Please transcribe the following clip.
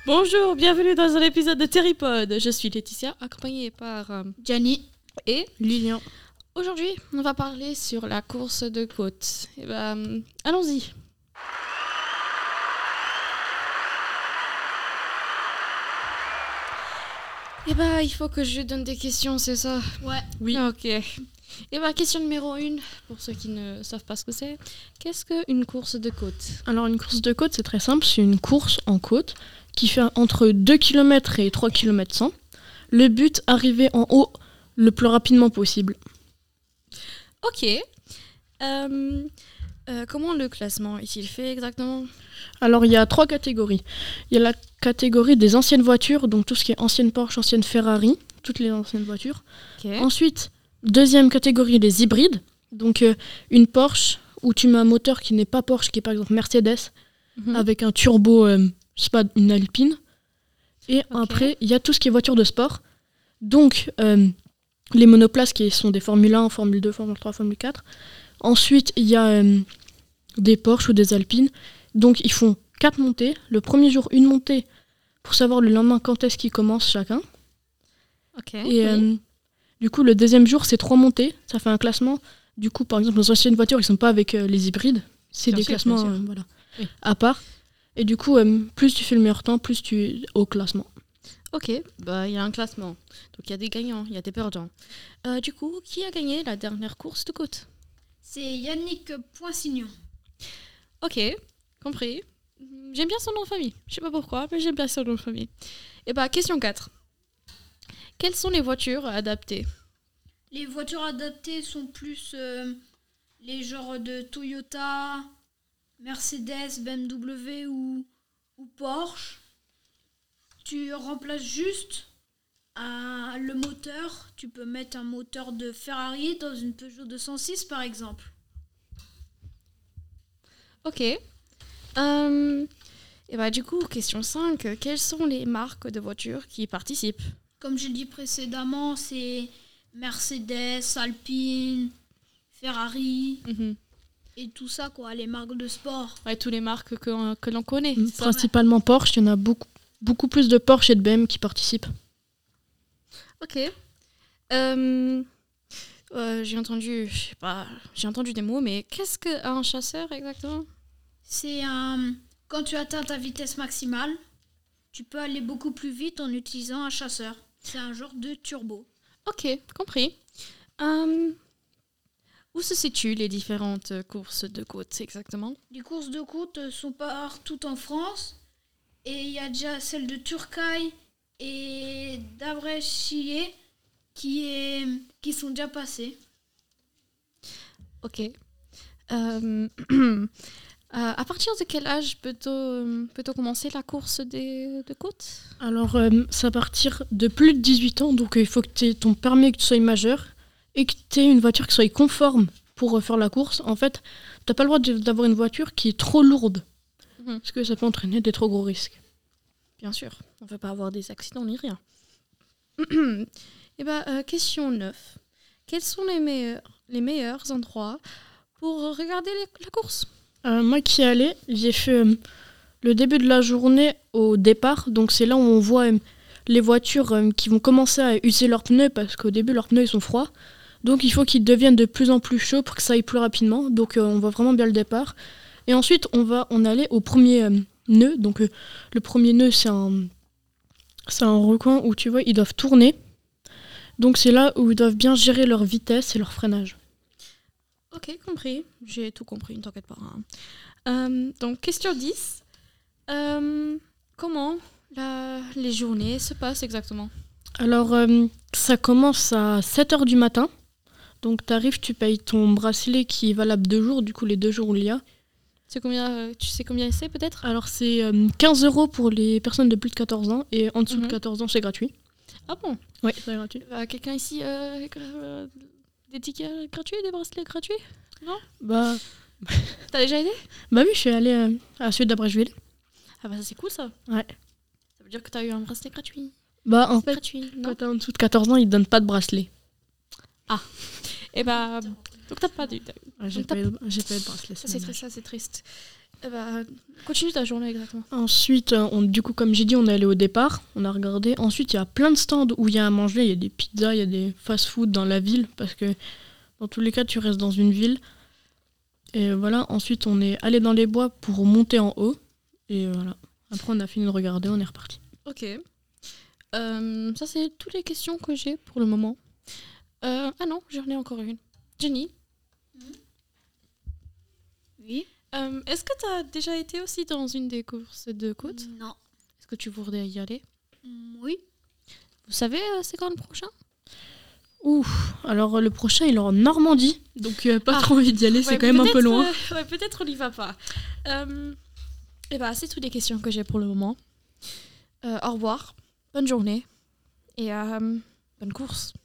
Bonjour, bienvenue dans un épisode de Terrypod. Je suis Laetitia, accompagnée par Gianni et Lilian. Aujourd'hui, on va parler sur la course de côte. Allons-y. Il faut que je donne des questions, c'est ça? Ouais. Oui. Ok. Question numéro 1, pour ceux qui ne savent pas ce que c'est. Qu'est-ce qu'une course de côte? Alors une course de côte, c'est très simple, c'est une course en côte qui fait entre 2 km et 3 km 100. Le but, arriver en haut le plus rapidement possible. Ok. Comment le classement est-il fait exactement? Alors il y a 3 catégories. Il y a la catégorie des anciennes voitures, donc tout ce qui est ancienne Porsche, ancienne Ferrari, toutes les anciennes voitures. Okay. Ensuite, deuxième catégorie, les hybrides. Donc une Porsche où tu mets un moteur qui n'est pas Porsche, qui est par exemple Mercedes, avec un turbo, je sais pas, une Alpine. Et après, il y a tout ce qui est voiture de sport. Donc les monoplaces qui sont des Formule 1, Formule 2, Formule 3, Formule 4. Ensuite, il y a des Porsche ou des Alpines. Donc, ils font 4 montées. Le premier jour, une montée pour savoir le lendemain quand est-ce qu'ils commencent chacun. Et du coup, le deuxième jour, c'est 3 montées. Ça fait un classement. Du coup, par exemple, les anciennes voitures, ils ne sont pas avec les hybrides. C'est bien des classements à part. Et du coup, plus tu fais le meilleur temps, plus tu es au classement. Ok, il y a un classement. Donc, il y a des gagnants, il y a des perdants. Du coup, qui a gagné la dernière course de côte? C'est Yannick Poinsignon. Ok, compris. J'aime bien son nom de famille. Je sais pas pourquoi, mais j'aime bien son nom de famille. Question 4. Quelles sont les voitures adaptées? Les voitures adaptées sont plus les genres de Toyota, Mercedes, BMW ou Porsche. Tu remplaces juste le moteur. Tu peux mettre un moteur de Ferrari dans une Peugeot 206 par exemple. Ok. Du coup, question 5. Quelles sont les marques de voitures qui participent? Comme je l'ai dit précédemment, c'est Mercedes, Alpine, Ferrari et tout ça, quoi, les marques de sport. Ouais, toutes les marques que l'on connaît. Principalement Porsche, il y en a beaucoup plus de Porsche et de BM qui participent. Ok. J'ai entendu des mots, mais qu'est-ce qu'un chasseur exactement? C'est quand tu atteins ta vitesse maximale, tu peux aller beaucoup plus vite en utilisant un chasseur. C'est un genre de turbo. Ok, compris. Où se situent les différentes courses de côte exactement? Les courses de côte sont partout en France. Et il y a déjà celle de Turcaille et d'Avrechier qui sont déjà passées. Ok. À partir de quel âge peut-on commencer la course de côte? Alors, c'est à partir de plus de 18 ans, donc il faut que tu aies ton permis et que tu sois majeur, et que tu aies une voiture qui soit conforme pour faire la course. En fait, tu n'as pas le droit d'avoir une voiture qui est trop lourde, parce que ça peut entraîner des trop gros risques. Bien sûr, on ne veut pas avoir des accidents ni rien. Question 9. Quels sont les meilleurs endroits pour regarder la course? Moi qui y allais, j'ai fait le début de la journée au départ. Donc c'est là où on voit les voitures qui vont commencer à user leurs pneus parce qu'au début leurs pneus ils sont froids. Donc il faut qu'ils deviennent de plus en plus chauds pour que ça aille plus rapidement. Donc on voit vraiment bien le départ. Et ensuite on allait au premier nœud. Donc le premier nœud c'est un recoin où tu vois ils doivent tourner. Donc c'est là où ils doivent bien gérer leur vitesse et leur freinage. Ok, compris. J'ai tout compris, ne t'inquiète pas. Donc, question 10. Comment les journées se passent exactement? Alors, ça commence à 7h du matin. Donc, t'arrives, tu payes ton bracelet qui est valable 2 jours. Du coup, les 2 jours où il y a. Tu sais combien c'est peut-être? Alors, c'est 15 € pour les personnes de plus de 14 ans. Et en dessous de 14 ans, c'est gratuit. Ah bon? Oui, c'est gratuit. Quelqu'un ici... des tickets gratuits, des bracelets gratuits? Non? T'as déjà été? Oui, je suis allée à celui d'Abrècheville. Ah ça c'est cool ça. Ouais. Ça veut dire que t'as eu un bracelet gratuit. En fait, gratuit, quand t'es en dessous de 14 ans, ils te donnent pas de bracelet. Ah. Donc t'as pas dû. J'ai pas eu de bracelet. Ça c'est triste. Eh ben, continue ta journée exactement. Ensuite, du coup, comme j'ai dit, on est allé au départ, on a regardé. Ensuite, il y a plein de stands où il y a à manger. Il y a des pizzas, il y a des fast-food dans la ville, parce que dans tous les cas, tu restes dans une ville. Et voilà, ensuite, on est allé dans les bois pour monter en haut. Et voilà. Après, on a fini de regarder, on est reparti. Ok. Ça, c'est toutes les questions que j'ai pour le moment. Ah non, j'en ai encore une. Jenny, Oui. est-ce que tu as déjà été aussi dans une des courses de côte? Non. Est-ce que tu voudrais y aller? Oui. Vous savez, c'est quand le prochain? Ouf, alors le prochain, il est en Normandie. Donc, pas Ah. trop envie d'y aller, c'est Ouais, quand même un peu peut-être, loin. ouais, peut-être on n'y va pas. Et bah, c'est toutes les questions que j'ai pour le moment. Au revoir, bonne journée et bonne course.